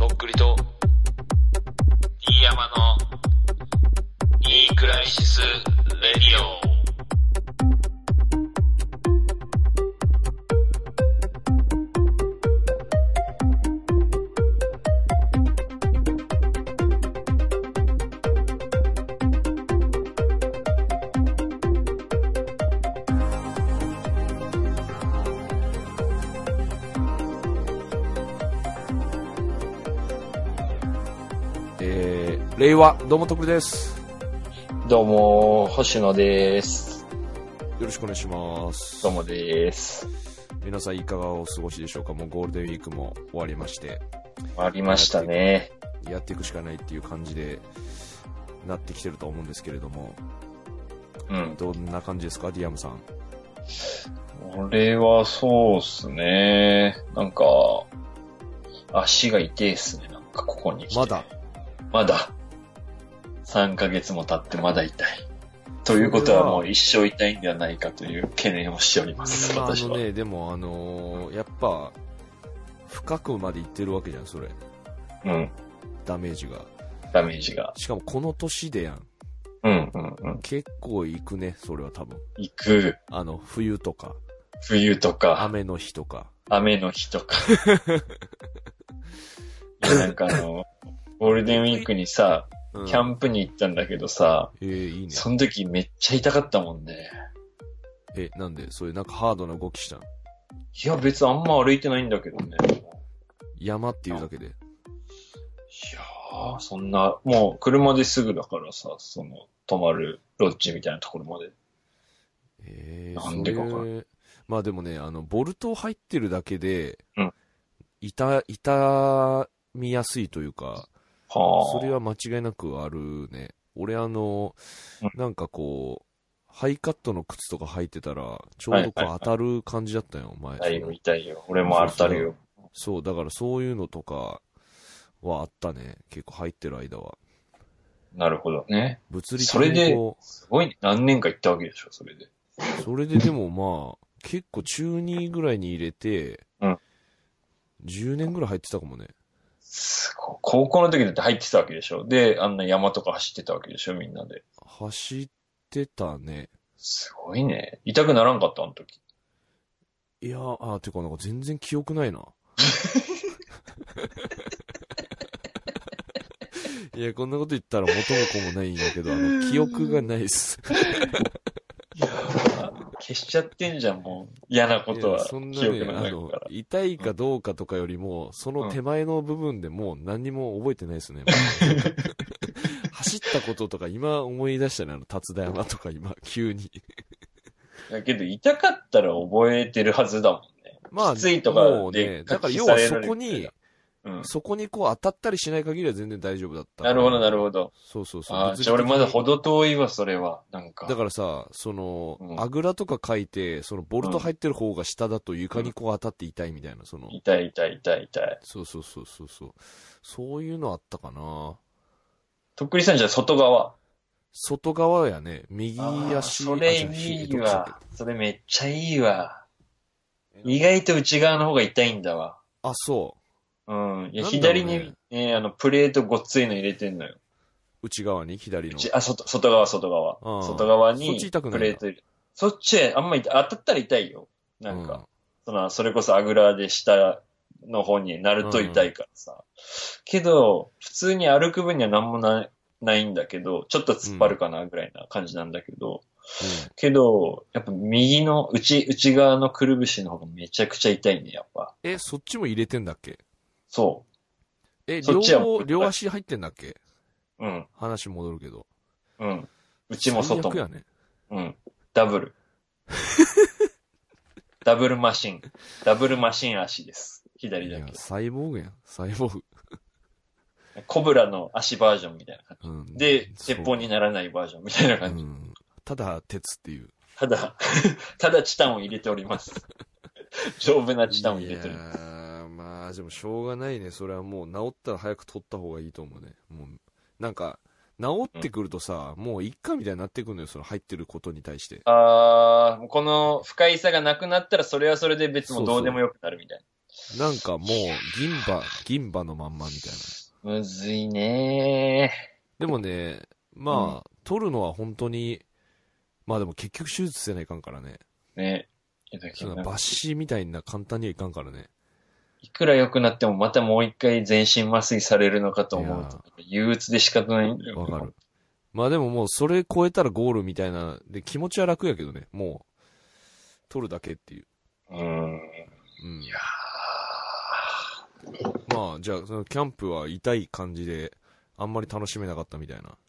とっくりと、飯山の、いいクライシス・レディオ。 令和、どうもとっくりです。 どうも、星野です。 よろしくお願いします。 どうもです。 皆さんいかがお過ごしでしょうか。もうゴールデンウィークも終わりまして。 終わりましたね。 やっていくしかないっていう感じでなってきてると思うんですけれども。 うん。 どんな感じですか、ディアムさん。 俺はそうっすね。なんか、足が痛いっすね。なんかここに来て。まだ。3ヶ月も経ってまだ痛い。ということはもう一生痛いんではないかという懸念をしております。私は。 でもやっぱ、深くまでいってるわけじゃん、それ。 うん。 ダメージが。しかもこの年でやん。 うんうんうん。結構行くね、それは多分。 行く。 冬とか。 雨の日とか。 いや、なんかゴールデンウィークにさ、キャンプに行ったんだけどさ、 いいね。 その時めっちゃ痛かったもんね。 なんでそういうなんかハードな動きしたん？いや、別にあんま歩いてないんだけどね。 山っていうだけで。いやー、そんな、もう車ですぐだからさ、泊まるロッジみたいなところまで。なんでかかな。 まあでもね、ボルト入ってるだけで、痛みやすいというか、それは間違いなくあるね。俺なんかこう、ハイカットの靴とか履いてたら、ちょうどこう当たる感じだったよ、前。 痛いよ。俺も当たるよ。 そう、だからそういうのとかはあったね。結構入ってる間は。 なるほどね。 物理的にそれで、すごい何年か行ったわけでしょ、それで。 それででもまあ、結構中2ぐらいに入れて、10年ぐらい入ってたかもね。 すごい。高校の時だって入ってたわけでしょ。で、あんな山とか走ってたわけでしょ、みんなで。 走ってたね。 すごいね。痛くならんかった、あの時。 いやてかなんか全然記憶ないな。いや、こんなこと言ったら元も子もないんやけど、記憶がないっす。 いや消しちゃってんじゃん、もう。嫌なことは。 そんなね、痛いかどうかとかよりも、その手前の部分でもう何にも覚えてないですね。走ったこととか今思い出したね、辰田山とか今、急に。 だけど、痛かったら覚えてるはずだもんね。まあ、きついとかで、 だから要はそこにこう当たったりしない限りは全然大丈夫だった。 なるほど、なるほど。 そうそうそう。 じゃあ俺まだ程遠いわ、それは。なんか。 だからさ、あぐらとか書いて、ボルト入ってる方が下だと床にこう当たって痛いみたいな、 痛い。 そう。そういうのあったかな。 とっくりさんじゃあ外側やね。右足。 それいいわ。それめっちゃいいわ。意外と内側の方が痛いんだわ。 あ、そう。 いや、左に、プレートごっついの入れてんのよ。 内側に左の。 外側。外側に、 そっち痛くないプレート入れ。そっちあんま当たったら痛いよ。なんか、それこそあぐらで下の方になると痛いからさ。けど、普通に歩く分にはなんもないんだけど、ちょっと突っ張るかなぐらいな感じなんだけど、けど、やっぱ右の内側のくるぶしの方がめちゃくちゃ痛いね、やっぱ。 そっちも入れてんだっけ？ そう。 両足入ってんだっけ？ うん。 話戻るけど。 うん。内も外も。 最悪やね。 うん。ダブルマシン足です。左だけ。 サイボーグやん。サイボーグ。 コブラの足バージョンみたいな感じ。で、鉄砲にならないバージョンみたいな感じ。 ただ、鉄っていう。 ただチタンを入れております。丈夫なチタンを入れております。 まあ、でもしょうがないね。それはもう治ったら早く取った方がいいと思うね。もう、なんか、治ってくるとさ、もういっかみたいになってくるのよ、入ってることに対して。 この不快さがなくなったらそれはそれで別もどうでもよくなるみたいな。 なんかもう、銀歯のまんまみたいな。 むずいねでもね、まあ、取るのは本当に、まあでも結局手術せないかんからね。 ね。 そんな抜歯みたいな簡単にはいかんからね。 いくら良くなってもまたもう一回全身麻酔されるのかと思うと、憂鬱で仕方ないんだよ。 わかる。まあでももうそれ超えたらゴールみたいな、で気持ちは楽やけどね、もう、取るだけっていう。うん。いやまあじゃあそのキャンプは痛い感じで、あんまり楽しめなかったみたいな。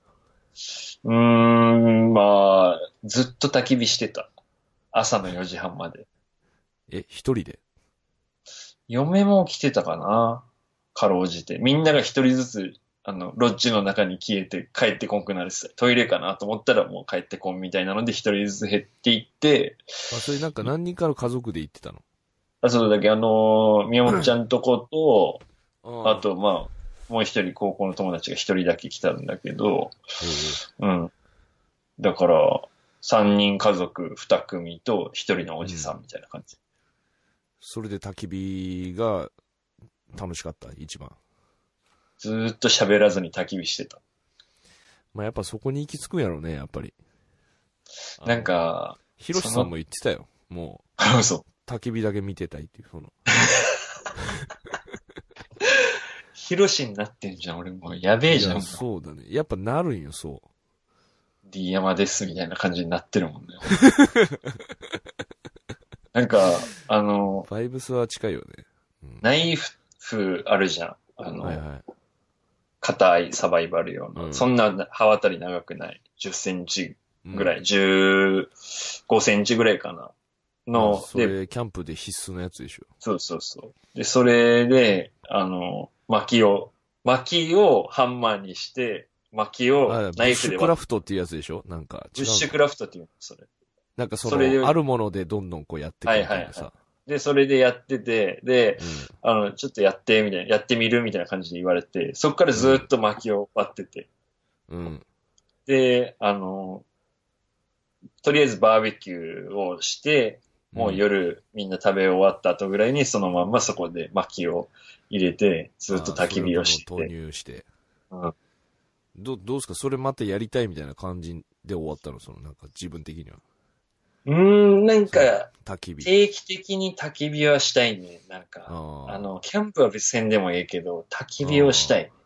まあ、ずっと焚き火してた。朝の4時半まで。 一人で？ 嫁も来てたかな。かろうじて。みんなが一人ずつ、ロッジの中に消えて帰ってこんくなるし、トイレかなと思ったらもう帰ってこんみたいなので一人ずつ減っていって。 それなんか何人かの家族で行ってたの？ そうだけ宮本ちゃんとことあとまあ、もう一人高校の友達が一人だけ来たんだけど、だから、三人家族二組と一人のおじさんみたいな感じ。 それで焚き火が楽しかった、一番。 ずーっと喋らずに焚き火してた。 まあやっぱそこに行き着くんやろうね、やっぱり。 なんか、 ヒロシさんも言ってたよ。もう、そう。 焚き火だけ見てたいっていう、 ヒロシになってんじゃん、俺もうやべえじゃん。 そうだね。やっぱなるんよ、そう。 D 山ですみたいな感じになってるもんね。なんか、 バイブスは近いよね。 ナイフあるじゃん。硬いサバイバル用の。そんな刃渡り長くない。10センチぐらい。15センチぐらいかな。 それ、キャンプで必須のやつでしょ。 そう。で、それで、薪をハンマーにして、薪をナイフで。 ブッシュクラフトっていうやつでしょなんか。 ブッシュクラフトっていうの、それ。 なんかあるものでどんどんこうやっていくみたいなさ。 で、それでやってて、で、ちょっとやってみるみたいな感じで言われて、そっからずっと薪を割ってて。で、とりあえずバーベキューをして、もう夜みんな食べ終わった後ぐらいにそのまんまそこで薪を入れて、ずっと焚き火をして。 投入して。どうですかそれまたやりたいみたいな感じで終わったのなんか自分的には。 なんか、 焚き火。 定期的に焚き火はしたいね。なんか、キャンプは別にでもいいけど、焚き火をしたい。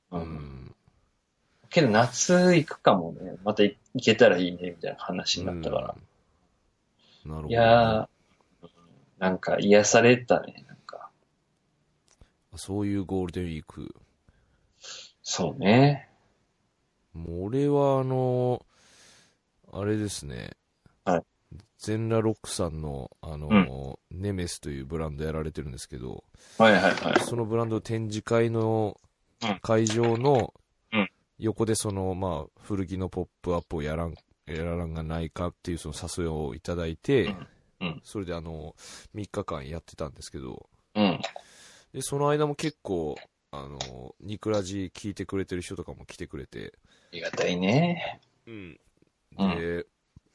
けど夏行くかもね。また行けたらいいね、みたいな話になったから。 なるほど、ね。 いやー、なんか癒されたね、なんか。 そういうゴールデンウィーク。 そうね。 もう俺はあれですね。 はい。 全裸ロックさんの、ネメスというブランドやられてるんですけど、そのブランド展示会の会場の横でまあ、古着のポップアップをやらんがないかっていう誘いをいただいて、それで3日間やってたんですけど、で、その間も結構、ニクラジ聞いてくれてる人とかも来てくれて、 ありがたいね。 で、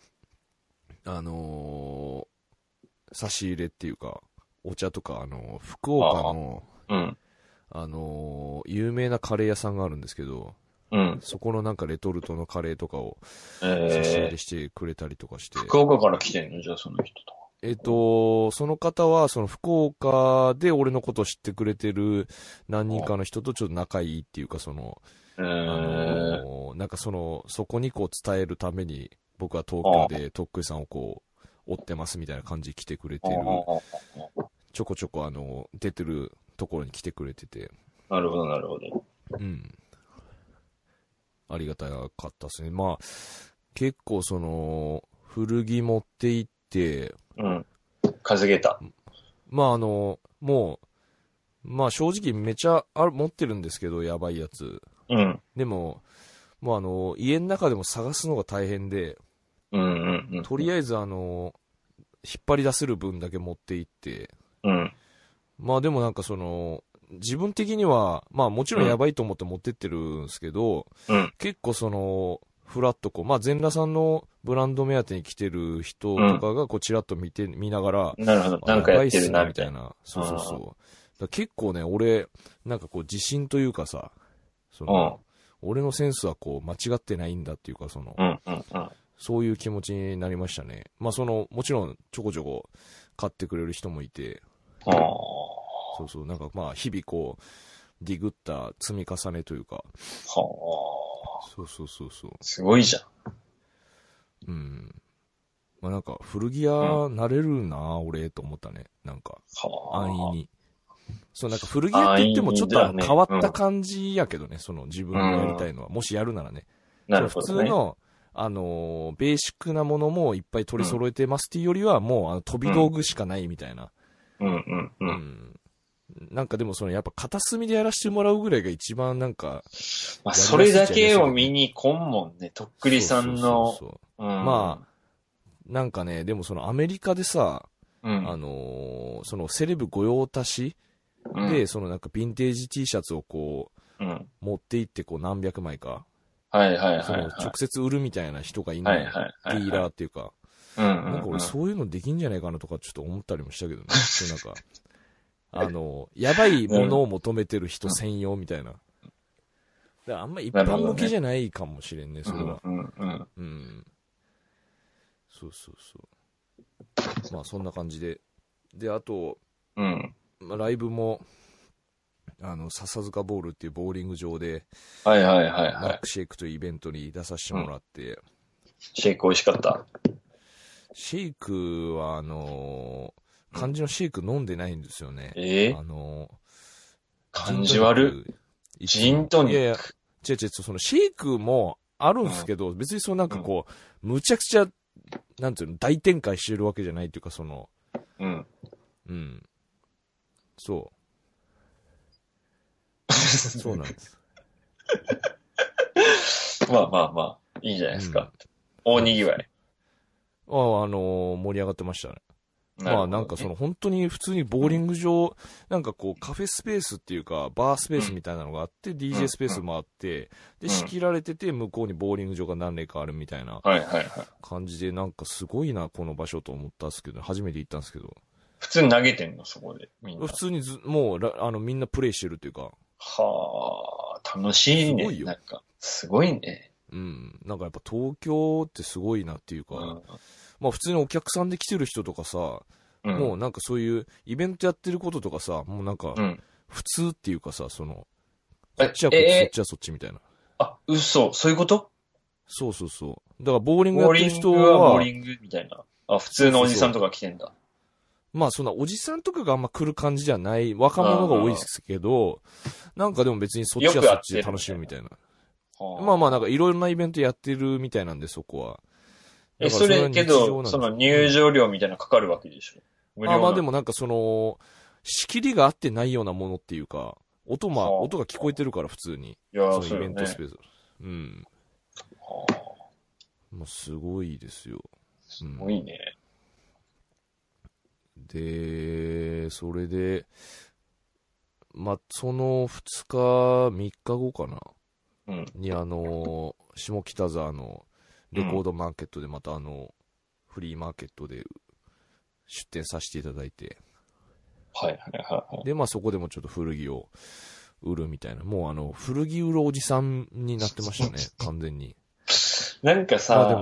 差し入れっていうか、お茶とか、福岡の、有名なカレー屋さんがあるんですけど、そこのなんかレトルトのカレーとかを差し入れしてくれたりとかして。 福岡から来てんのじゃあその人と。その方は、福岡で俺のことを知ってくれてる何人かの人とちょっと仲いいっていうか、なんかそこにこう伝えるために、僕は東京でとっくりさんをこう、追ってますみたいな感じで来てくれてる。ちょこちょこ出てるところに来てくれてて。 なるほど。 ありがたかったですね。まあ、結構古着持って行って、 稼げた。 まあもう、まあ正直めちゃ持ってるんですけど、やばいやつ。でも、もう家の中でも探すのが大変で、とりあえず引っ張り出せる分だけ持って行って、まあでもなんか自分的には、まあもちろんやばいと思って持ってってるんですけど、結構フラッとこう、まあ、全裸さんのブランド目当てに来てる人とかが、こう、チラッと見ながら、 なるほど。なんかやってるな、 みたいな。そうそうそう。だから結構ね、俺、なんかこう、自信というかさ、俺のセンスはこう、間違ってないんだっていうか、そういう気持ちになりましたね。まあ、もちろん、ちょこちょこ買ってくれる人もいて、そうそう、なんかまあ、日々こう、ディグった積み重ねというか、そうそうそうそう。 すごいじゃん。 うん。まあなんか、古着屋なれるな、俺、と思ったね。なんか、安易に。そう、なんか古着屋って言ってもちょっと変わった感じやけどね、自分がやりたいのは。もしやるならね。 なるほどね。 普通の、ベーシックなものもいっぱい取り揃えてますっていうよりは、もう、飛び道具しかないみたいな。なんかでもやっぱ片隅でやらせてもらうぐらいが一番なんか。 まあ、それだけを見に来んもんね、とっくりさんの。 まあ、なんかね、でもアメリカでさ、セレブ御用達で、なんかヴィンテージ T シャツをこう、持って行ってこう何百枚か。直接売るみたいな人がいない。ディーラーっていうか。なんか俺そういうのできんじゃないかなとかちょっと思ったりもしたけどね。なんか。やばいものを求めてる人専用みたいな。だからあんま一般向けじゃないかもしれんね、それは。そうそうそう。まあそんな感じで。で、あと、まあ、ライブも、笹塚ボールっていうボーリング場で、マックシェイクというイベントに出させてもらって。 シェイク美味しかった？ シェイクは、漢字のシェイク飲んでないんですよね。 漢字悪い。ジントニック。 いやいや、違う、シェイクもあるんですけど、別になんかこう、むちゃくちゃ、なんていうの、大展開してるわけじゃないっていうか、そう。そうなんです。 まあまあまあ、いいじゃないですか。大にぎわい。 盛り上がってましたね。まあなんか本当に普通にボーリング場、なんかこうカフェスペースっていうかバースペースみたいなのがあって、DJ スペースもあって、で仕切られてて向こうにボーリング場が何例かあるみたいな感じで、なんかすごいなこの場所と思ったんですけど、初めて行ったんですけど。 普通に投げてんのそこでみんな。 普通にもうみんなプレイしてるっていうか。 はあ、楽しいね。すごいよ。なんかすごいね。 なんかやっぱ東京ってすごいなっていうか。まあ普通にお客さんで来てる人とかさ、もうなんかそういうイベントやってることとかさ、もうなんか、普通っていうかさ、こっちはこっち、そっちはそっちみたいな。 あ、嘘、そういうこと？ そうそうそう。だからボーリングやってる人は。 ボーリングみたいな。あ、普通のおじさんとか来てんだ。 まあそんなおじさんとかがあんま来る感じじゃない、若者が多いですけど、なんかでも別にそっちはそっちで楽しむみたいな。まあまあなんかいろいろなイベントやってるみたいなんで、そこは。 それけど、入場料みたいなのかかるわけでしょ。 まあでもなんか仕切りが合ってないようなものっていうか、音が聞こえてるから普通に。 いや、 イベントスペース。まあすごいですよ。 すごいね。 で、それで、まあその2日、3日後かな。に下北沢のレコードマーケットでまたフリーマーケットで出店させていただいて。で、まあそこでもちょっと古着を売るみたいな。もう古着売るおじさんになってましたね、完全に。 なんかさ、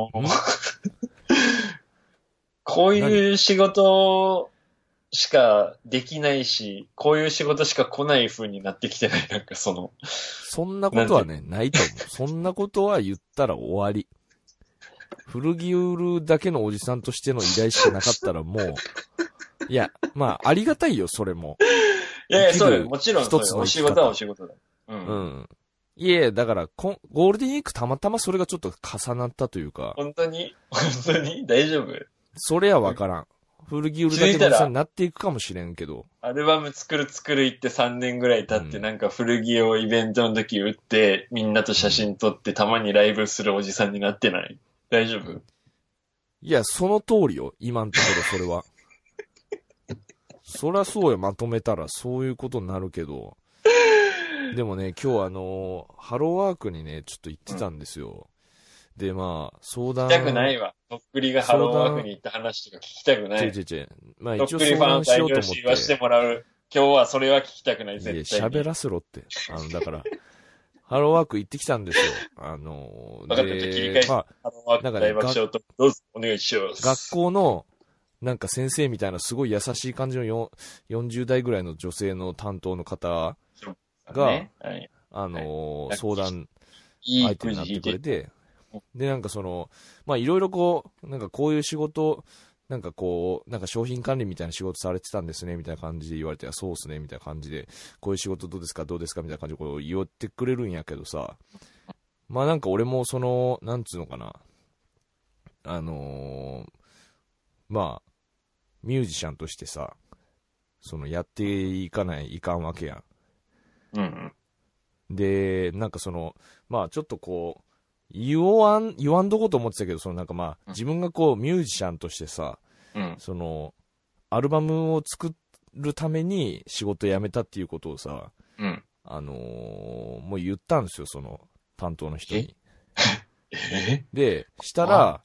こういう仕事しかできないし、こういう仕事しか来ない風になってきてない、なんかそんなことはね、ないと思う。そんなことは言ったら終わり。古着売るだけのおじさんとしての依頼しかなかったらもう、いや、まあ、ありがたいよ、それも。 いやいや、そうよ。もちろん、一つのお仕事はお仕事だ。 いやだから、ゴールデンウィークたまたまそれがちょっと重なったというか。 本当に大丈夫？ それはわからん。古着売るだけのおじさんになっていくかもしれんけど。 アルバム作る言って3年ぐらい経って、なんか古着をイベントの時売って、みんなと写真撮ってたまにライブするおじさんになってない？大丈夫？ いや、その通りよ。今のところそれは。そりゃそうよ。まとめたらそういうことになるけど。でもね、今日ハローワークにね、ちょっと行ってたんですよ。 で、まあ、相談。 聞きたくないわ。とっくりがハローワークに行った話とか聞きたくない。 まあ一応とっくりファン代表し言わせてもらう。今日はそれは聞きたくない、絶対に。 喋らせろって。だから、ハローワーク行ってきたんですよ。 分かった、切り返し。まあ、ハローワーク大爆笑と、どうぞ、お願いします。 学校の、なんか先生みたいなすごい優しい感じの40代ぐらいの女性の担当の方が、ね、はい、相談相手になってくれて、で、なんかまあいろいろこう、なんかこういう仕事、なんかこう、なんか商品管理みたいな仕事されてたんですね、みたいな感じで言われて、そうっすね、みたいな感じで、こういう仕事どうですか、どうですか、みたいな感じでこう言ってくれるんやけどさ、まあなんか俺もなんつうのかな、まあ、ミュージシャンとしてさ、やっていかないかんわけやん。 うん、 うん。で、なんかまあちょっとこう、言わんどこと思ってたけど、なんかまあ、自分がこう、ミュージシャンとしてさ、 うん、 アルバムを作るために仕事辞めたっていうことをさ、 うん、 もう言ったんですよ、担当の人に。で、したら、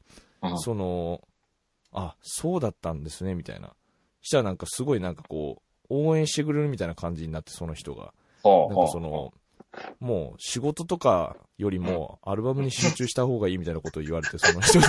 あ、そうだったんですね、みたいな。したらなんかすごいなんかこう、応援してくれるみたいな感じになって、その人が。なんかもう仕事とかよりもアルバムに集中した方がいいみたいなことを言われて、その人に。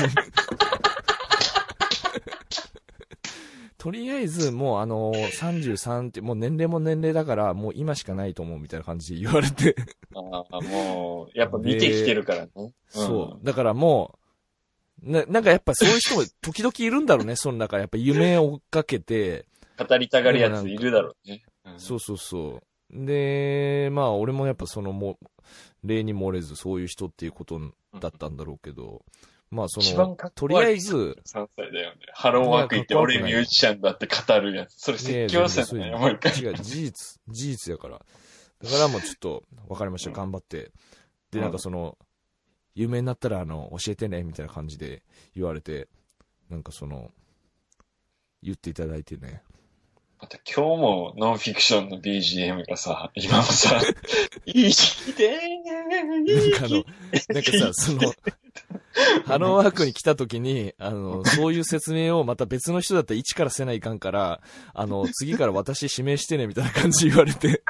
とりあえずもう33ってもう年齢も年齢だからもう今しかないと思うみたいな感じで言われて。 もう、やっぱ見てきてるからね。 そう。だからもう、なんかやっぱそういう人も時々いるんだろうね。なんかやっぱ夢を追っかけて。 語りたがるやついるだろうね。 そうそうそう。で、まあ俺もやっぱもう、例に漏れずそういう人っていうことだったんだろうけど、まあとりあえず、 3歳だよね。ハローワーク行って俺ミュージシャンだって語るやつ。それ説教せんね。もう一回。 違う、事実やから。だからもうちょっと、わかりました、頑張って。で、なんか有名になったら教えてね、みたいな感じで言われて、なんか言っていただいてね。 また今日もノンフィクションの BGM がさ、今もさ、生きてーなんかさ、ハローワークに来た時に、そういう説明をまた別の人だったら一からせないかんから、次から私指名してね、みたいな感じで言われて。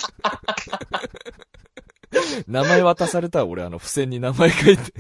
名前渡されたら俺付箋に名前書いて。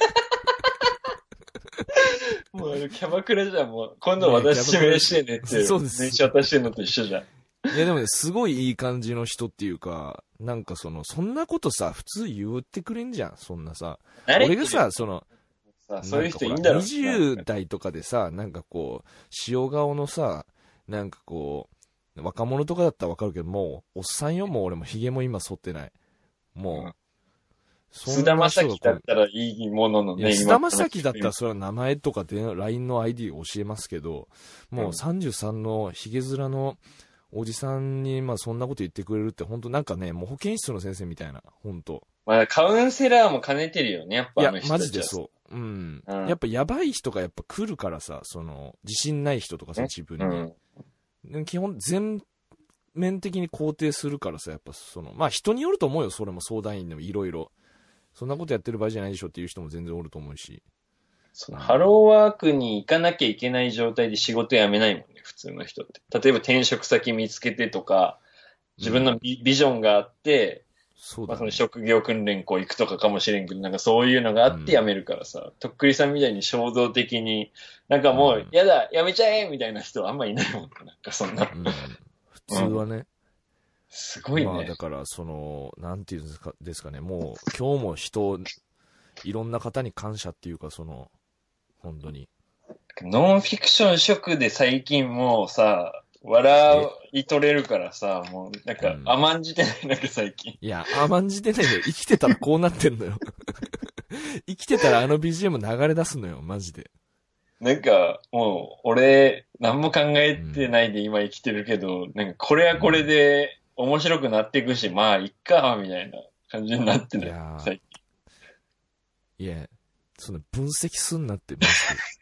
もうキャバクラじゃん、もう。今度私指名してねって。そうです。電車渡してんのと一緒じゃん。 いやでもね、すごいいい感じの人っていうか、なんかそんなことさ、普通言ってくれんじゃん、そんなさ。俺がさ、 そういう人いいんだろう。 20代とかでさ、なんかこう、塩顔のさ、なんかこう、若者とかだったらわかるけど、もう、おっさんよ、もう俺も髭も今剃ってない。もう、 菅田将暉だったらいいもののね、 菅田将暉だったらそれは名前とかで LINE の ID を教えますけど、もう33の髭面のおじさんに、まあそんなこと言ってくれるって本当なんかね、もう保健室の先生みたいな、本当。 まあカウンセラーも兼ねてるよね、やっぱいや、マジでそう。やっぱやばい人がやっぱ来るからさ、自信ない人とかさ、自分に。基本全面的に肯定するからさ、やっぱまあ人によると思うよ、それも相談員でもいろいろ。そんなことやってる場合じゃないでしょっていう人も全然おると思うし。 ハローワークに行かなきゃいけない状態で仕事辞めないもんね、普通の人って。例えば転職先見つけてとか、自分のビジョンがあって、 そうだね。 まあ職業訓練校行くとかかもしれんけど、なんかそういうのがあって辞めるからさ、とっくりさんみたいに衝動的に、なんかもう、やだ、辞めちゃえみたいな人はあんまいないもんね、なんかそんな。 普通はね。 すごいね。 まあだからなんていうんですかね、もう今日もいろんな方に感謝っていうか本当に。 ノンフィクション職で最近もうさ、笑い取れるからさ、もうなんか甘んじてない、なんか最近。 いや、甘んじてないよ。生きてたらこうなってんのよ。生きてたらBGM 流れ出すのよ、マジで。 なんか、もう、俺、何も考えてないで今生きてるけど、なんかこれはこれで、面白くなっていくし、まあ、いっか、みたいな感じになってね、最近。 いや、分析すんなって、マジ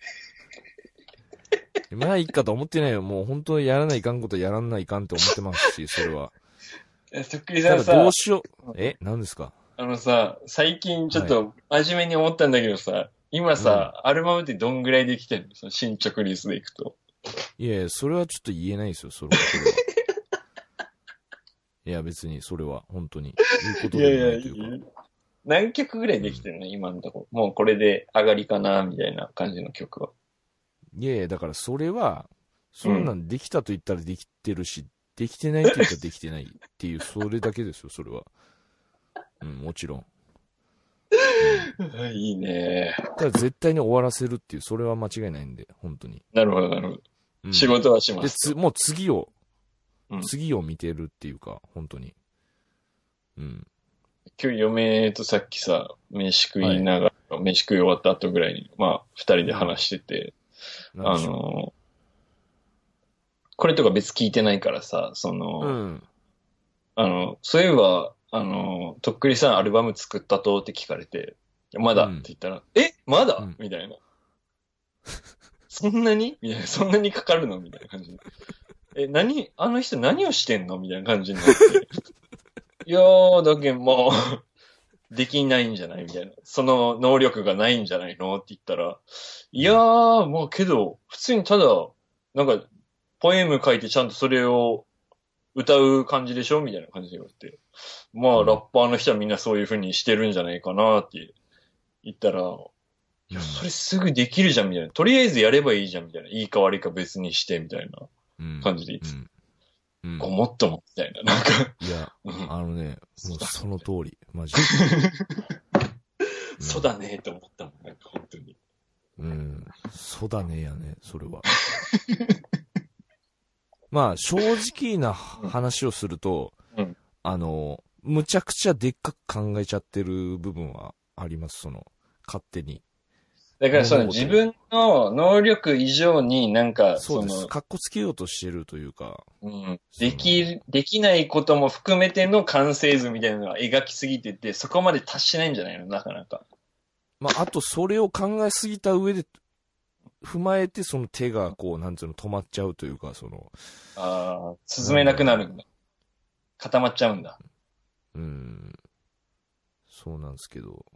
で。まあ、いっかと思ってないよ。もう本当にやらないかんことやらないかんって思ってますし、それは。 とっくりさんさ、 どうしよう。何ですか？ 最近ちょっと真面目に思ったんだけどさ、今さ、アルバムってどんぐらいできてんの？その進捗リスでいくと。 いやいや、それはちょっと言えないですよ、それは。いや、別に、それは、本当に。言うことでもないというか。 何曲ぐらいできてんの、今のところ。もうこれで上がりかなみたいな感じの曲は。 いやいや、だからそれは、そんなんできたと言ったらできてるし、できてないと言ったらできてないっていう、それだけですよ、それは。もちろん。 いいね。 ただ絶対に終わらせるっていう、それは間違いないんで、本当に。 なるほど、なるほど。仕事はします。 もう次を見てるっていうか、本当に。 今日嫁とさっきさ、飯食いながら、飯食い終わった後ぐらいに、二人で話してて、これとか別聞いてないからさ、そういえば、とっくりさんアルバム作ったとって聞かれて、まだって言ったら、まだみたいな。そんなにみたいな。そんなにかかるのみたいな感じで。あの人何をしてんのみたいな感じになって。いやー、だけど、できないんじゃないみたいな。その能力がないんじゃないのって言ったら、いやー、けど、普通にただ、なんか、ポエム書いてちゃんとそれを歌う感じでしょみたいな感じで言われて。ラッパーの人はみんなそういう風にしてるんじゃないかなって言ったら、いや、それすぐできるじゃんみたいな。とりあえずやればいいじゃんみたいな。いいか悪いか別にしてみたいな感じで言って。ごもっともみたいな。なんか。 いや、もうその通り、マジで。 そうだねと思ったもん、なんか本当に。 そうだねやね、それは。正直な話をすると、むちゃくちゃでっかく考えちゃってる部分はあります、勝手に。 だから自分の能力以上になんか、 そうです。かっこつけようとしてるというか。 できないことも含めての完成図みたいなのが描きすぎてて、そこまで達しないんじゃないのなかなか。 あとそれを考えすぎた上で、踏まえてその手が止まっちゃうというか、 進めなくなるんだ。固まっちゃうんだ。 そうなんですけど。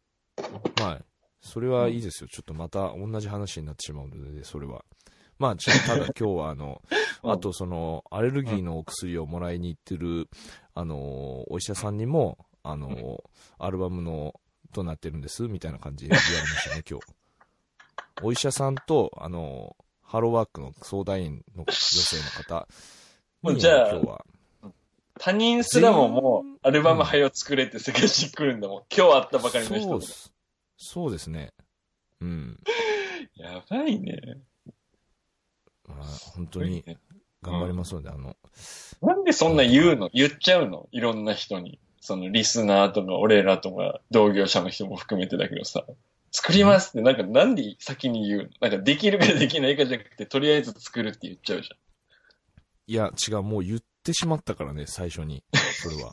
それはいいですよ。ちょっとまた同じ話になってしまうので、それは。ただ今日はあとアレルギーのお薬をもらいに行ってる、お医者さんにも、アルバムとなってるんです、みたいな感じで言われましたね、今日。お医者さんと、ハローワークの相談員の女性の方に、 じゃあ、 今日は。 他人すらももう、アルバムはよ作れって世界中来るんだもん。今日会ったばかりの人とか。 そうですね。 やばいね。 本当に頑張りますので、 なんでそんな言っちゃうのいろんな人に。リスナーとか俺らとか同業者の人も含めてだけどさ、作りますってなんで先に言うの？なんかできるかできないかじゃなくて、とりあえず作るって言っちゃうじゃん。 いや、違う、もう言ってしまったからね、最初に。それは。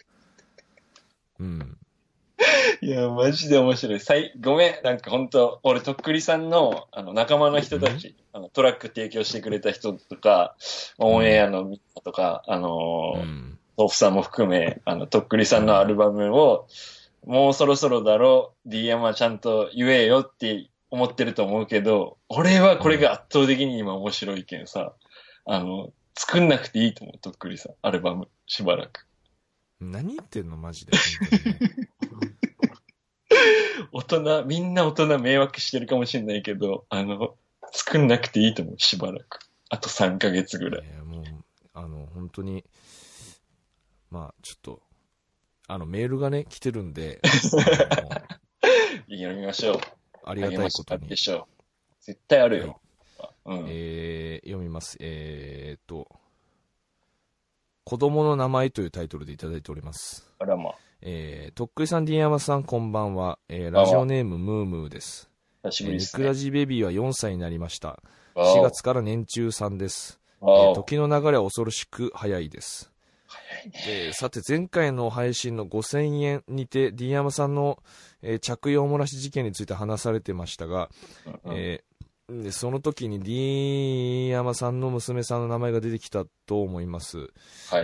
いや、マジで面白い。ごめん。なんか本当俺、とっくりさんの、仲間の人たち、トラック提供してくれた人とか、オンエアのみんなとか、豆腐さんも含め、とっくりさんのアルバムを、もうそろそろだろ、DM はちゃんと言えよって思ってると思うけど、俺はこれが圧倒的に今面白いけんさ、作んなくていいと思う、とっくりさん。アルバム、しばらく。 何言ってんのマジで。本当にね、みんな大人迷惑してるかもしれないけど、作んなくていいと思う、しばらく。あと3ヶ月ぐらい。 もう、本当に、ちょっと、メールがね、来てるんで、 読みましょう。 ありがたいことに。 でしょう。絶対あるよ。 読みます。子供の名前というタイトルでいただいております。 あらま。 とっくりさん、ディアマさん、こんばんは。ラジオネーム、ムームーです。 久しぶりですね。 ニクラジベビーは4歳になりました。4月から年中さんです。時の流れは恐ろしく早いです。 早いね。 さて、前回の配信の5000円にて、ディアマさんの、着用漏らし事件について話されてましたが、 で、その時に D 山さんの娘さんの名前が出てきたと思います。 はい。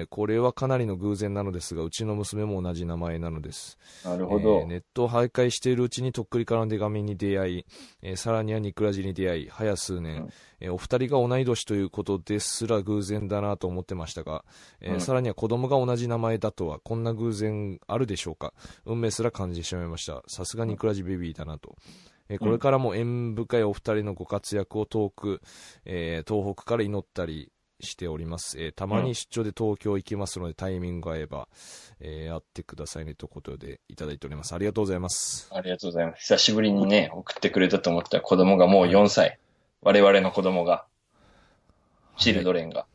これはかなりの偶然なのですが、うちの娘も同じ名前なのです。 なるほど。 ネットを徘徊しているうちにとっくりからの手紙に出会い、さらにはニクラジに出会い、早数年、お二人が同い年ということですら偶然だなと思ってましたが、さらには子供が同じ名前だとは、こんな偶然あるでしょうか。運命すら感じてしまいました。さすがニクラジベビーだなと。これからも縁深いお二人のご活躍を東北から祈ったりしております。たまに出張で東京行きますので、タイミングが合えば、会ってくださいねということでいただいております。ありがとうございます。 ありがとうございます。久しぶりにね、送ってくれたと思ったら子供がもう4歳。我々の子供が。チルドレンが。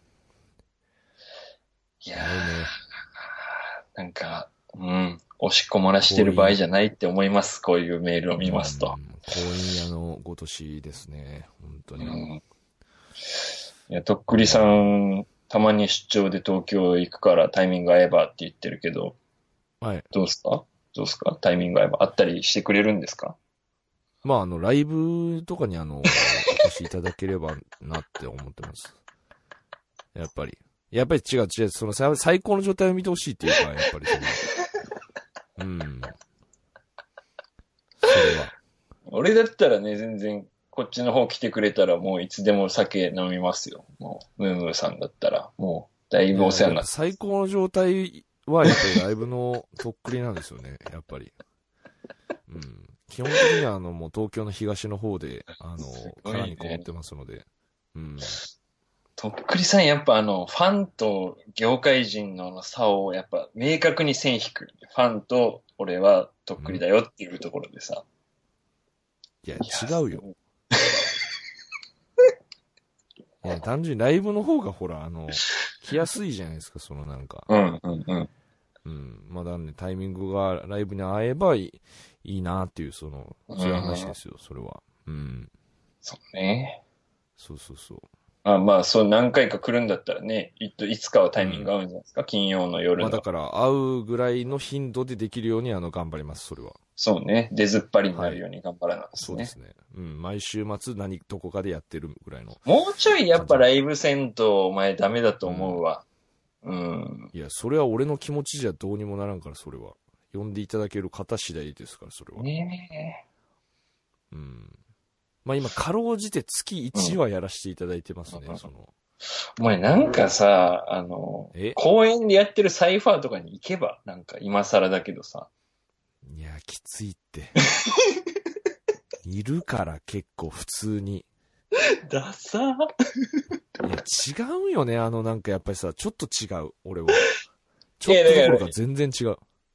いやー、なんか、押し込まらしてる場合じゃないって思います。こういうメールを見ますと。 婚姻屋のごとしですね。本当に。 いや、とっくりさん、たまに出張で東京行くからタイミング合えばって言ってるけど、 はい。 どうすかタイミング合えば。あったりしてくれるんですか？ まあ、ライブとかにお越しいただければなって思ってます。やっぱり違う、その最高の状態を見てほしいっていうか、やっぱりそれは。 俺だったらね、全然、こっちの方来てくれたらもういつでも酒飲みますよ。もう、ムームーさんだったら、もう、だいぶお世話になって。 最高の状態はやっぱりライブのとっくりなんですよね、やっぱり。基本的にはもう東京の東の方で、殻にこもってますので。 とっくりさんやっぱファンと業界人の差をやっぱ明確に線引く。ファンと俺はとっくりだよっていうところでさ。 いや、違うよ。いや、単純にライブの方がほら、来やすいじゃないですか、なんか。まだね、タイミングがライブに合えばいいなっていう、そういう話ですよ、それは。 そうね。 そう。 まあ、そう何回か来るんだったらね、いつかはタイミング合うんじゃないですか、金曜の夜の。 だから、会うぐらいの頻度でできるように頑張ります、それは。 そうね。出ずっぱりになるように頑張らないですね。 そうですね。毎週末どこかでやってるぐらいの。 もうちょいやっぱライブせんとお前ダメだと思うわ。 いや、それは俺の気持ちじゃどうにもならんから、それは。呼んでいただける方次第ですから、それは。 ねえ。まあ今、かろうじて月1はやらせていただいてますね、 お前なんかさ、公園でやってるサイファーとかに行けば、なんか今更だけどさ。 いや、きついって。いるから結構普通に。 ダサいや、違うよね、なんかやっぱりさ、ちょっと違う、俺は。ちょっとどころか全然違う。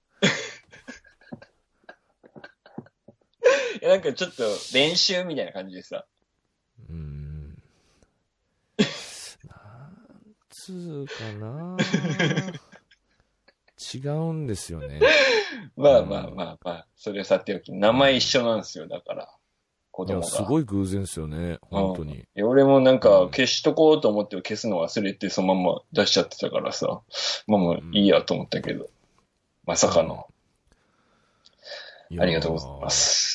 なんかちょっと練習みたいな感じでさ。 なんつうかな違うんですよね。 まあ、それさておき、名前一緒なんですよ、だから。子供が。 いや、すごい偶然ですよね、本当に。 いや、俺もなんか消しとこうと思って消すの忘れてそのまま出しちゃってたからさ、まあいいやと思ったけど、まさかの。ありがとうございます。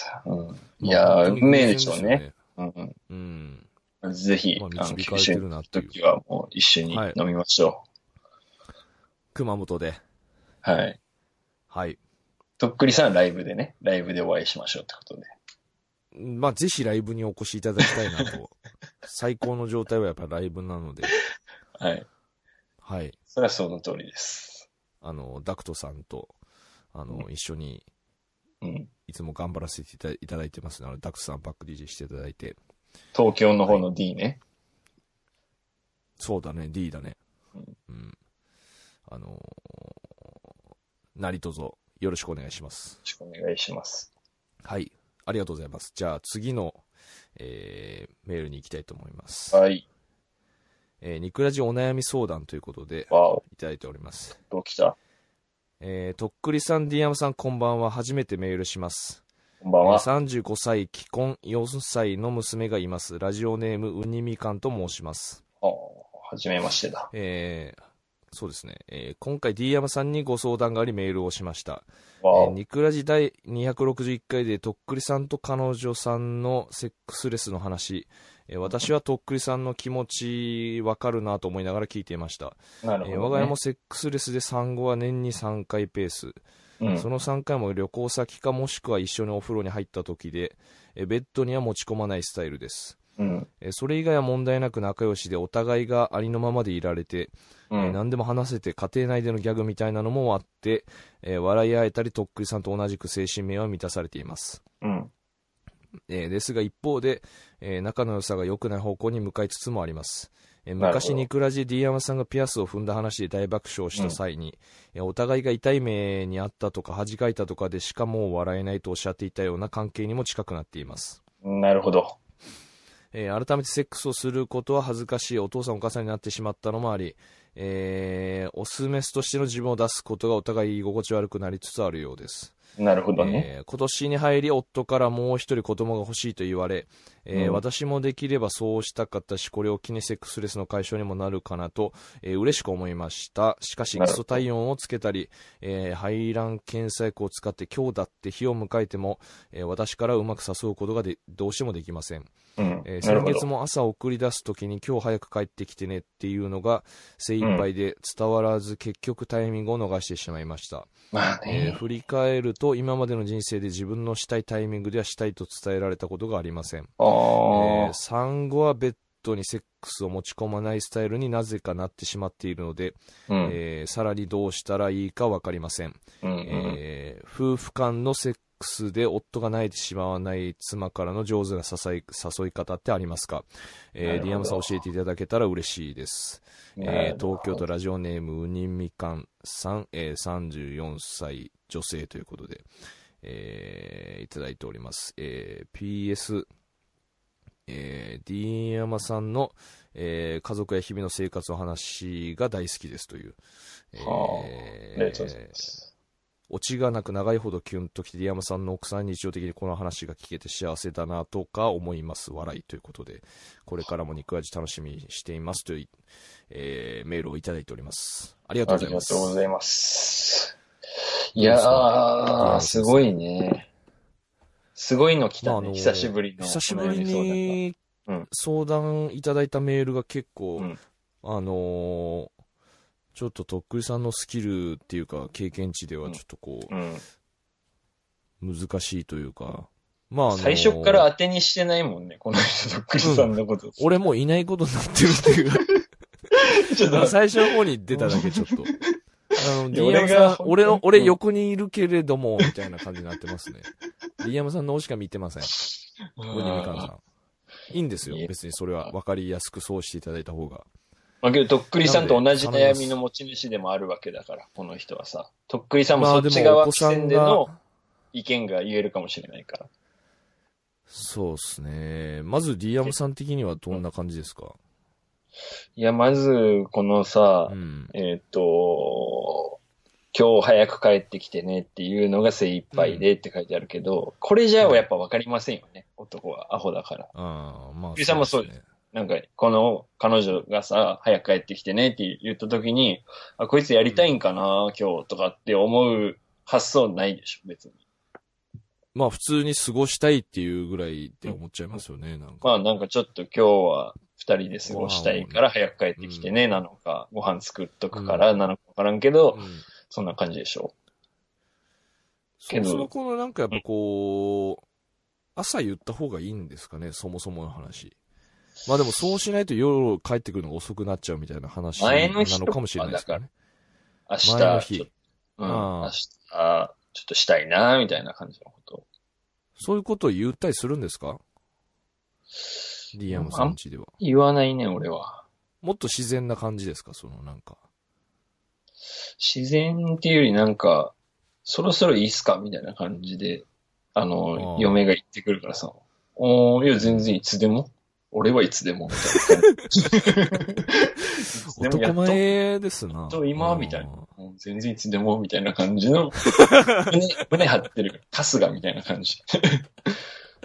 いや、運命でしょうね。ぜひ、九州の時はもう一緒に飲みましょう。 熊本で。 はい。 はい。 とっくりさんライブでお会いしましょうってことで。 まあ、ぜひライブにお越しいただきたいなと。最高の状態はやっぱライブなので。 はい。 はい。 それはその通りです。 ダクトさんと、一緒に、いつも頑張らせていただいてますので、ダクトさんバック DJ していただいて。 東京の方の D ね。 そうだね、D だね。何卒よろしくお願いします。 よろしくお願いします。 はい。ありがとうございます。じゃあ次の、メールに行きたいと思います。 はい。 ニクラジお悩み相談ということで、いただいております。 どう来た？ とっくりさん、ディアムさん、こんばんは。初めてメールします。 こんばんは。 35歳、既婚4歳の娘がいます。ラジオネーム、うにみかんと申します。 はじめましてだ。 そうですね。今回 D 山さんにご相談がありメールをしました。ニクラジ第261回でとっくりさんと彼女さんのセックスレスの話、私はとっくりさんの気持ちわかるなと思いながら聞いていました。 なるほどね。 我が家もセックスレスで産後は年に3回ペース。その3回も旅行先かもしくは一緒にお風呂に入った時で、ベッドには持ち込まないスタイルです。それ以外は問題なく仲良しでお互いがありのままでいられて、何でも話せて家庭内でのギャグみたいなのもあって、笑い合えたりとっくりさんと同じく精神面は満たされています。ですが一方で、仲の良さが良くない方向に向かいつつもあります。昔ニクラジ D 山さんがピアスを踏んだ話で大爆笑した際に、お互いが痛い目にあったとか恥かいたとかでしかもう笑えないとおっしゃっていたような関係にも近くなっています。 なるほど。 改めてセックスをすることは恥ずかしいお父さんお母さんになってしまったのもあり、オスメスとしての自分を出すことがお互い居心地悪くなりつつあるようです。 なるほどね。 今年に入り夫からもう一人子供が欲しいと言われ、私もできればそうしたかったし、これを機にセックスレスの解消にもなるかなと、嬉しく思いました。しかし基礎体温をつけたり、排卵検査薬を使って今日だって日を迎えても、私からうまく誘うことがどうしてもできません。先月も朝送り出すときに今日早く帰ってきてねっていうのが精一杯で伝わらず、結局タイミングを逃してしまいました。振り返ると今までの人生で自分のしたいタイミングではしたいと伝えられたことがありません。産後はベッドにセックスを持ち込まないスタイルになぜかなってしまっているので、さらにどうしたらいいか分かりません。夫婦間のセックスで夫が泣いてしまわない妻からの上手な誘い方ってありますか？ディアムさん教えていただけたら嬉しいです。東京都ラジオネームうにみかんさん、34歳女性ということで、いただいております。PS、D 山さんの、家族や日々の生活の話が大好きですという。ありがとうございます。オチがなく長いほどキュンときて、D 山さんの奥さんに日常的にこの話が聞けて幸せだなとか思います。笑いということで、これからも肉味楽しみにしていますという、メールをいただいております。ありがとうございます。 ありがとうございます。いやー、すごいね。すごいの来たね。久しぶりの。 久しぶりに相談いただいたメールが結構、ちょっととっくりさんのスキルっていうか経験値ではちょっとこう、難しいというか、 最初から当てにしてないもんね、この人とっくりさんのこと。 俺もういないことになってるっていう最初の方に出ただけちょっと。D 山さん、俺横にいるけれども、みたいな感じになってますね。D 山さんの方しか見てません。おにみかんさん。いいんですよ。別にそれは分かりやすくそうしていただいた方が。 けど、とっくりさんと同じ悩みの持ち主でもあるわけだから、この人はさ。とっくりさんもそっち側視点での意見が言えるかもしれないから。 そうですね。まず D 山さん的にはどんな感じですか？ いや、まず、このさ、今日早く帰ってきてねっていうのが精一杯でって書いてあるけど、これじゃあやっぱ分かりませんよね。男はアホだから。とっくりさんもそうです。なんか、この彼女がさ、早く帰ってきてねって言った時に、こいつやりたいんかな、今日とかって思う発想ないでしょ、別に。 普通に過ごしたいっていうぐらいって思っちゃいますよね、なんか。 なんかちょっと今日は二人で過ごしたいから早く帰ってきてね、なのか、ご飯作っとくからなのかわからんけど、そんな感じでしょ。 その子のなんかやっぱこう、朝言った方がいいんですかね、そもそもの話。でもそうしないと夜帰ってくるのが遅くなっちゃうみたいな話なのかもしれないですかね。 明日、明日、ちょっとしたいなみたいな感じのこと。 そういうことを言ったりするんですか？ D 山さんちでは。 言わないね、俺は。 もっと自然な感じですか？なんか。 自然っていうよりなんか、そろそろいいっすかみたいな感じで、嫁が言ってくるからさ、いや、全然いつでも。俺はいつでも、みたいな感じ。 男前ですな。 今みたいな。全然いつでも、みたいな感じの、胸張ってる、春日みたいな感じ。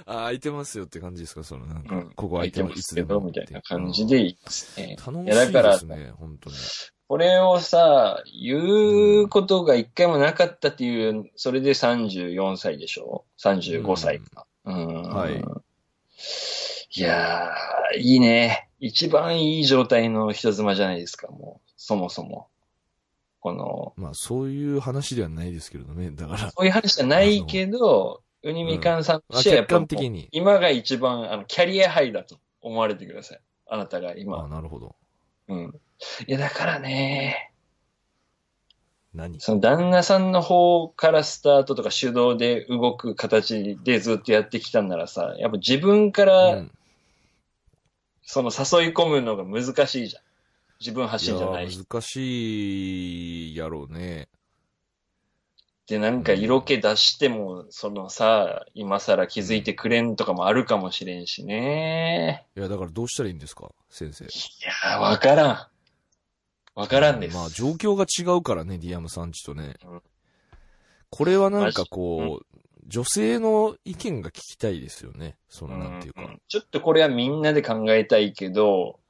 空いてますよって感じですか、なんか、ここ空いて空いてまますけど、 いつでも。 みたいな感じでいいですね。 頼もしいですね、本当に。 これをさ、言うことが一回もなかったっていう、それで34歳でしょ ?35 歳か。 はい。 いやー、いいね。一番いい状態の人妻じゃないですか、もう。そもそも。 まあ、そういう話ではないですけれどね、だから。 そういう話じゃないけど、ウニみかんさんとしてはやっぱ、 客観的に今が一番、キャリアハイだと思われてください。あなたが今。 なるほど。 いや、だからね、 何その旦那さんの方からスタートとか手動で動く形でずっとやってきたんならさ、やっぱ自分から、その誘い込むのが難しいじゃん。自分発信じゃない。 難しいやろうね。 で、なんか色気出しても、そのさ、今更気づいてくれんとかもあるかもしれんしね。 いや、だからどうしたらいいんですか、先生。 いやー、わからん。わからんです。 まあ、状況が違うからね、ディアムさんちとね。これはなんかこう、女性の意見が聞きたいですよね。なんていうか。 ちょっとこれはみんなで考えたいけど、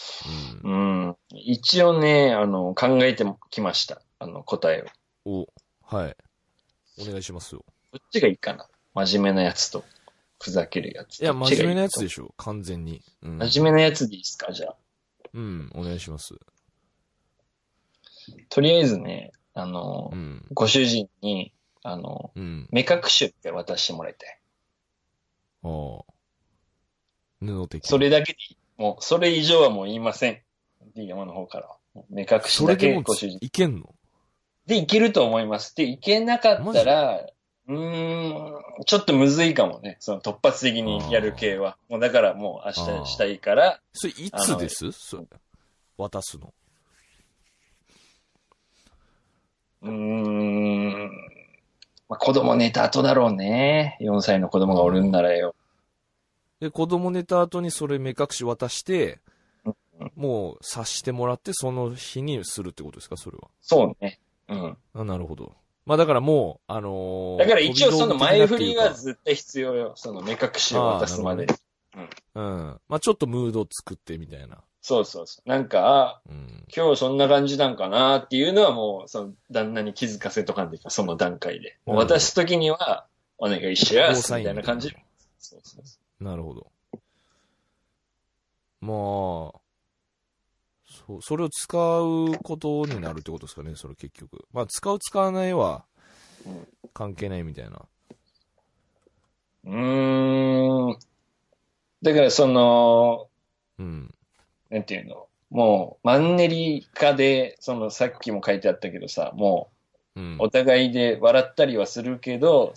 一応ね、考えてきました。答えを。 はい。お願いしますよ。 どっちがいいかな。真面目なやつと、ふざけるやつ。 いや、真面目なやつでしょ、完全に。 真面目なやつでいいですか、じゃあ。 お願いします。 とりあえずね、ご主人に、目隠しって渡してもらいたい。 布的。 それだけでいい。もう、それ以上はもう言いません。D 山の方からは。目隠しだけご主人。 いけんの？ で、いけると思います。で、いけなかったら、ちょっとむずいかもね。その突発的にやる系は。もうだからもう明日したいから。 それいつです渡すの。 まあ、子供寝た後だろうね。4歳の子供がおるんならよ。 で、子供寝た後にそれ目隠し渡して、もう察してもらってその日にするってことですか、それは。 そうね。 なるほど。まあだからもう、 だから一応その前振りは絶対必要よ。その目隠しを渡すまで。 まあちょっとムード作ってみたいな。 そう。なんか、今日そんな感じなんかなっていうのはもう、その旦那に気づかせとかんでいいか、その段階で。渡すときには、お願いしますみたいな感じ。そう。 なるほど。まあ、それを使うことになるってことですかね、それ結局。まあ、使う使わないは、関係ないみたいな。 だからその、なんていうの、もう、マンネリ化で、さっきも書いてあったけどさ、もう、お互いで笑ったりはするけど、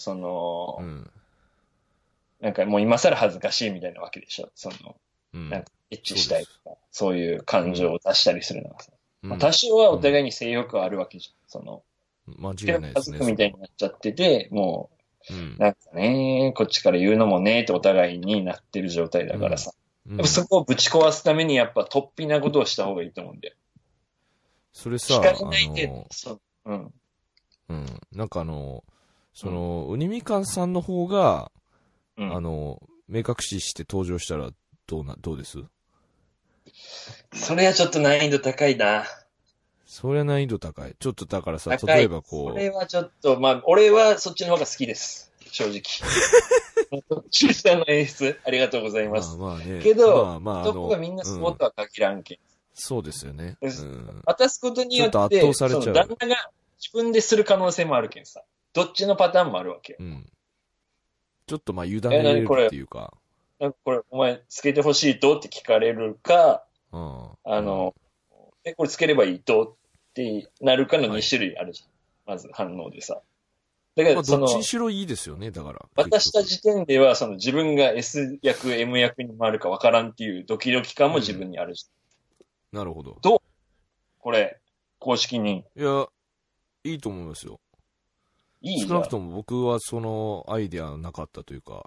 なんかもう今更恥ずかしいみたいなわけでしょ。なんかエッチしたいとか、そういう感情を出したりするのがさ。まあ、多少はお互いに性欲はあるわけじゃん。 間違いないですね。 家族みたいになっちゃってて、もう、なんかね、こっちから言うのもねってお互いになってる状態だからさ。やっぱそこをぶち壊すためにやっぱ突飛なことをした方がいいと思うんだよ。 それさ、なんかウニみかんさんの方が、目隠しして登場したらどうです？ それはちょっと難易度高いな。 それは難易度高い。ちょっとだからさ、例えばこう。 それはちょっと、まあ、俺はそっちの方が好きです。正直。中さんの演出、ありがとうございます。 まあね。 けど、男がみんなそうとは限らんけん。 そうですよね。 渡すことによって、 ちょっと圧倒されちゃう。 旦那が自分でする可能性もあるけんさ。どっちのパターンもあるわけよ。 ちょっとまあ委ねれるっていうか。 なんかこれ、お前つけてほしいとって聞かれるか、これつければいいとってなるかの2種類あるじゃん。まず反応でさ。だからどっちにしろいいですよね、だから。 渡した時点では、自分が S 役、M 役に回るか分からんっていうドキドキ感も自分にあるじゃん。なるほど。 どうこれ、公式に。 いや、いいと思いますよ。少なくとも僕はそのアイデアなかったというか、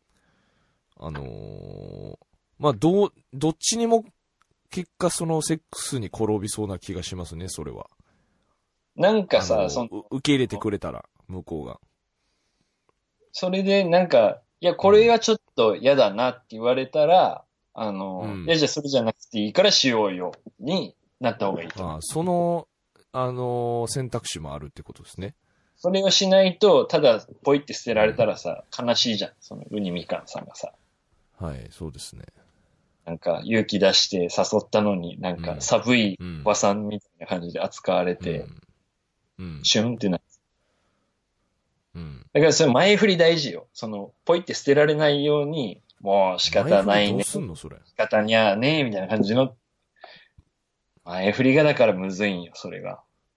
まあ、どっちにも結果そのセックスに転びそうな気がしますね、それは。 なんかさ、 受け入れてくれたら、向こうが。 それでなんか、 いや、これはちょっと嫌だなって言われたら、いや、じゃあそれじゃなくていいからしようよ、になった方がいいと思う。 その、選択肢もあるってことですね。 それをしないと、ただ、ポイって捨てられたらさ、悲しいじゃん。その、ウニみかんさんがさ。 はい、そうですね。 なんか、勇気出して誘ったのに、なんか、寒いおばさんみたいな感じで扱われて、シュンってなって。だから、それ前振り大事よ。その、ポイって捨てられないように、もう仕方ないね。 どうすんのそれ。 仕方にゃーねーみたいな感じの、前振りがだからむずいんよ、それが。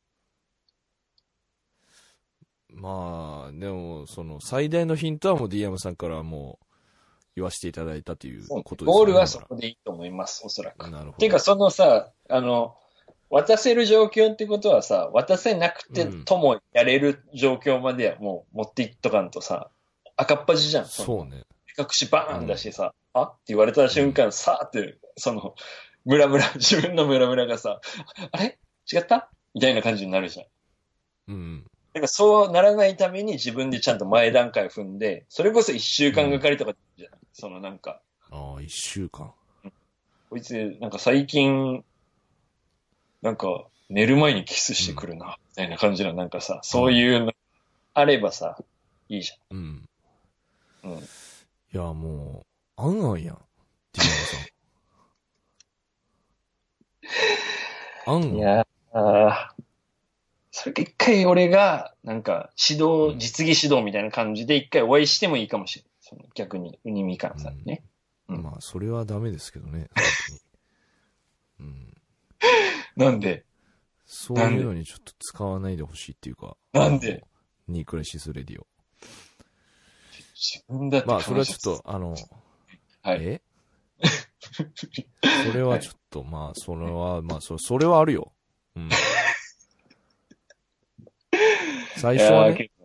まあ、でも、その、最大のヒントはもう D 山さんからもう、言わせていただいたということですね。 ゴールはそこでいいと思います、おそらく。 なるほど。 っていうか、そのさ、渡せる状況ってことはさ、渡せなくてともやれる状況まではもう持っていっとかんとさ、赤っ端じゃん。 そうね。 隠しバーンだしさ、って言われた瞬間、さーって、その、自分のムラムラがさ、あれ違ったみたいな感じになるじゃん。だからそうならないために自分でちゃんと前段階を踏んで、それこそ1週間がかりとかじゃん。そのなんか。 1週間。 こいつ、なんか最近、なんか寝る前にキスしてくるな、みたいな感じのなんかさ、そういうのあればさ、いいじゃん。 いや、もう、あんあんやん。ディナさん。あんあん。 いやそれか一回俺が、なんか、実技指導みたいな感じで一回お会いしてもいいかもしれない。その逆に、ウニみかんさんね。 まあ、それはダメですけどね。 なんでそういうのにちょっと使わないでほしいっていうか。 なんでニークライシスレディオ。 自分だってまあ、それはちょっと、 はい。 それはちょっと、まあ、それはあるよ。最初はね。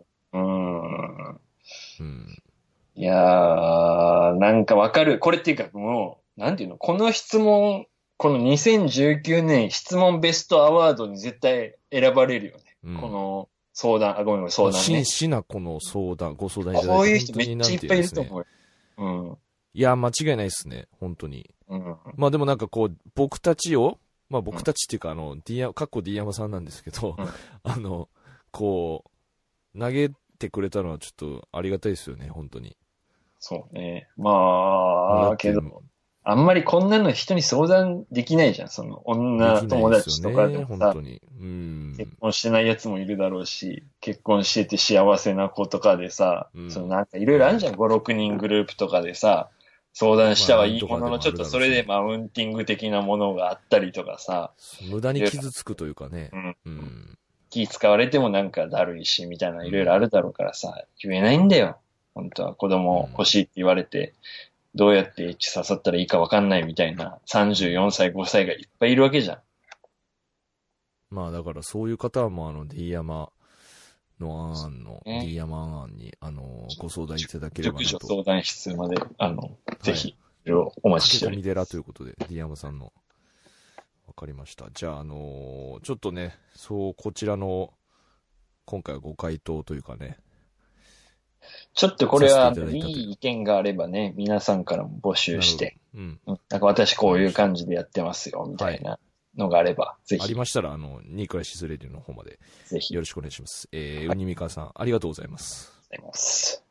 いやー、なんかわかる。これっていうかもう、なんていうのこの質問、この2019年質問ベストアワードに絶対選ばれるよね。この相談、ごめん、相談ね。 真摯なこのご相談いただいて。 こういう人めっちゃいっぱいいると思う。 いや、間違いないですね。本当に。まあでもなんかこう、僕たちっていうかかっこ D 山さんなんですけど、こう、投げてくれたのはちょっとありがたいですよね、本当に。 そうね。まあ、けど、あんまりこんなの人に相談できないじゃん。その、女友達とかでもさ、 本当に。 結婚してないやつもいるだろうし、結婚してて幸せな子とかでさ、そのなんかいろいろあるじゃん。5、6人グループとかでさ、相談したはいいものの、ちょっとそれでマウンティング的なものがあったりとかさ。 無駄に傷つくというかね。 気使われてもなんかだるいし、みたいないろいろあるだろうからさ、言えないんだよ。本当は子供欲しいって言われて、どうやってエッチ刺さったらいいかわかんないみたいな34歳、5歳がいっぱいいるわけじゃん。 まあだからそういう方はもうD 山のD 山案にご相談いただければなと。 熟女相談室まで、ぜひ、お待ちしております。 駆け込み寺ということで、D 山さんの。わかりました。じゃあちょっとね、こちらの、今回はご回答というかね。 ちょっとこれはいい意見があればね、皆さんからも募集して、なんか私こういう感じでやってますよ、みたいなのがあれば、ぜひ。 ありましたら、ニークライシスレディオの方まで、ぜひよろしくお願いします。ウニミカさん、ありがとうございます。 ありがとうございます。